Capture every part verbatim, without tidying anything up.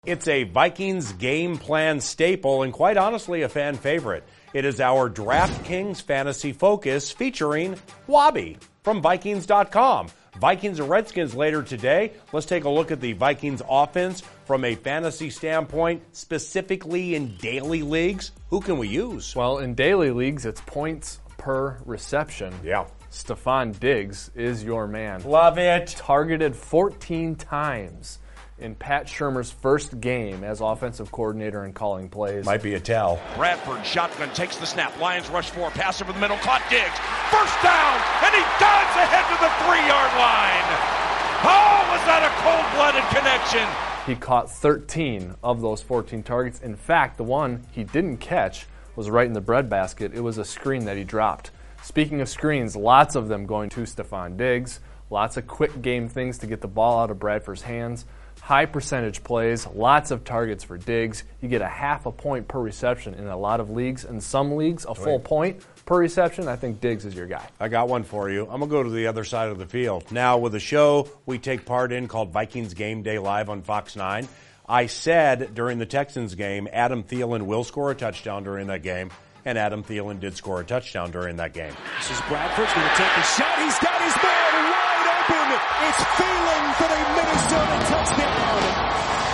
It's a Vikings game plan staple and quite honestly a fan favorite. It is our DraftKings Fantasy Focus featuring Wabi from Vikings dot com. Vikings and Redskins later today. Let's take a look at the Vikings offense from a fantasy standpoint, specifically in daily leagues. Who can we use? Well, in daily leagues, it's points per reception. Yeah. Stefon Diggs is your man. Love it. Targeted fourteen times in Pat Shurmur's first game as offensive coordinator and calling plays. Might be a tell. Bradford, shotgun, takes the snap. Lions rush four, pass over the middle, caught Diggs. First down, and he dives ahead to the three-yard line. Oh, was that a cold-blooded connection? He caught thirteen of those fourteen targets. In fact, the one he didn't catch was right in the breadbasket. It was a screen that he dropped. Speaking of screens, lots of them going to Stefon Diggs. Lots of quick game things to get the ball out of Bradford's hands. High percentage plays, lots of targets for Diggs. You get a half a point per reception in a lot of leagues. In some leagues, a full point per reception. I think Diggs is your guy. I got one for you. I'm going to go to the other side of the field. Now, with a show we take part in called Vikings Game Day Live on Fox nine, I said during the Texans game, Adam Thielen will score a touchdown during that game, and Adam Thielen did score a touchdown during that game. This is Bradford's going to take a shot. He's got his man wide open. It's Thielen for the Minnesota touchdown.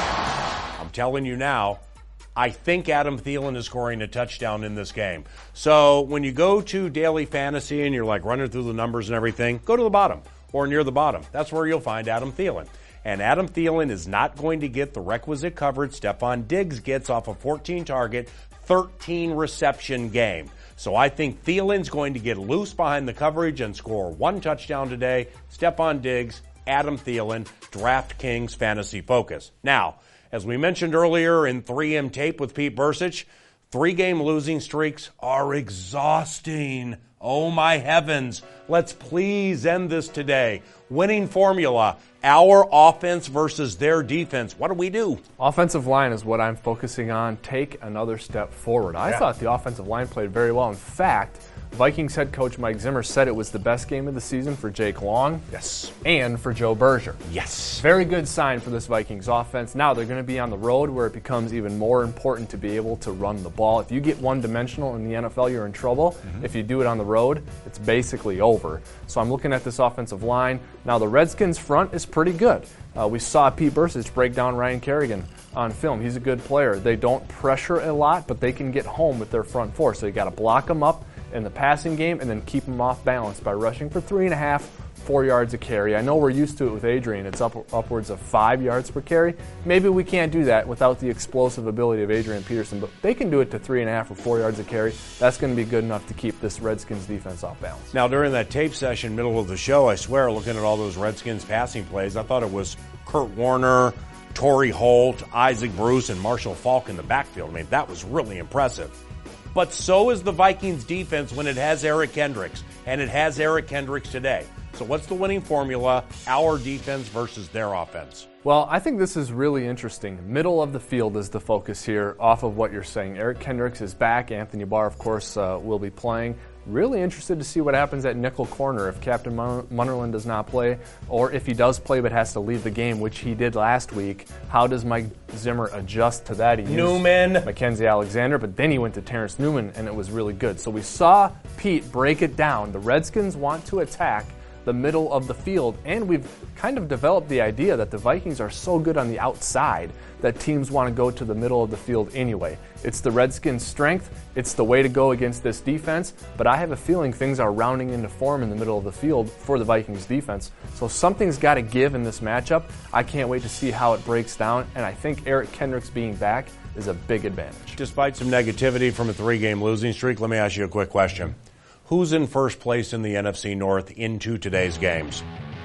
I'm telling you now, I think Adam Thielen is scoring a touchdown in this game. So when you go to daily fantasy and you're like running through the numbers and everything, go to the bottom or near the bottom. That's where you'll find Adam Thielen. And Adam Thielen is not going to get the requisite coverage Stefon Diggs gets off a fourteen target, thirteen reception game. So I think Thielen's going to get loose behind the coverage and score one touchdown today. Stefon Diggs, Adam Thielen, DraftKings Fantasy Focus. Now, as we mentioned earlier in three M Tape with Pete Bercich, three-game losing streaks are exhausting. Oh, my heavens. Let's please end this today. Winning formula, our offense versus their defense. What do we do? Offensive line is what I'm focusing on. Take another step forward. I Yeah. thought the offensive line played very well. In fact, Vikings head coach Mike Zimmer said it was the best game of the season for Jake Long Yes. and for Joe Berger. Yes. Very good sign for this Vikings offense. Now they're going to be on the road where it becomes even more important to be able to run the ball. If you get one-dimensional in the N F L, you're in trouble. Mm-hmm. If you do it on the road, it's basically over. So I'm looking at this offensive line. Now the Redskins front is pretty good. Uh, we saw Pete Bercich break down Ryan Kerrigan on film. He's a good player. They don't pressure a lot, but they can get home with their front four. So you got to block them up in the passing game and then keep them off balance by rushing for three and a half, four yards a carry. I know we're used to it with Adrian. It's up upwards of five yards per carry. Maybe we can't do that without the explosive ability of Adrian Peterson, but they can do it to three and a half or four yards a carry. That's going to be good enough to keep this Redskins defense off balance. Now, during that tape session, middle of the show, I swear, looking at all those Redskins passing plays, I thought it was Kurt Warner, Torrey Holt, Isaac Bruce, and Marshall Faulk in the backfield. I mean, that was really impressive. But so is the Vikings defense when it has Eric Kendricks, and it has Eric Kendricks today. So what's the winning formula, our defense versus their offense? Well, I think this is really interesting. Middle of the field is the focus here off of what you're saying. Eric Kendricks is back. Anthony Barr, of course, uh, will be playing. Really interested to see what happens at nickel corner if Captain Munnerlyn does not play, or if he does play but has to leave the game, which he did last week. How does Mike Zimmer adjust to that? He used Newman. Mackenzie Alexander, but then he went to Terrence Newman, and it was really good. So we saw Pete break it down. The Redskins want to attack the middle of the field, and we've kind of developed the idea that the Vikings are so good on the outside that teams want to go to the middle of the field anyway. It's the Redskins' strength. It's the way to go against this defense, but I have a feeling things are rounding into form in the middle of the field for the Vikings defense. So something's got to give in this matchup. I can't wait to see how it breaks down, and I think Eric Kendricks being back is a big advantage. Despite some negativity from a three-game losing streak, let me ask you a quick question. Who's in first place in the N F C North into today's games?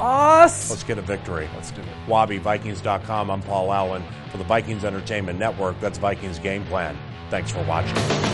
Us! Let's get a victory. Let's do it. Wabi, Vikings dot com. I'm Paul Allen for the Vikings Entertainment Network. That's Vikings Game Plan. Thanks for watching.